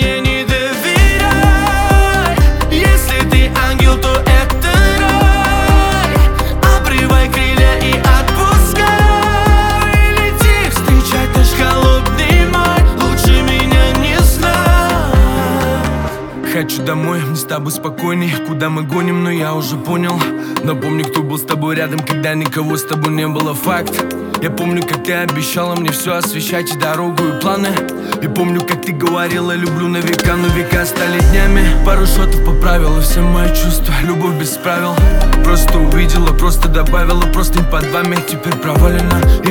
мне не доверяй. Если ты ангел, то это рай. Обрывай крылья и отпускай. Лети встречать наш холодный май. Лучше меня не знать. Хочу домой, мне с тобой спокойней. Куда мы гоним, но я уже понял. Но помню, кто был с тобой рядом, когда никого с тобой не было, факт. Я помню, как ты обещала мне все освещать, и дорогу, и планы. И помню, как ты говорила, люблю на века, но века стали днями. Пару шотов поправила все мои чувства, любовь без правил. Просто увидела, просто добавила, просто не под вами, теперь провалена.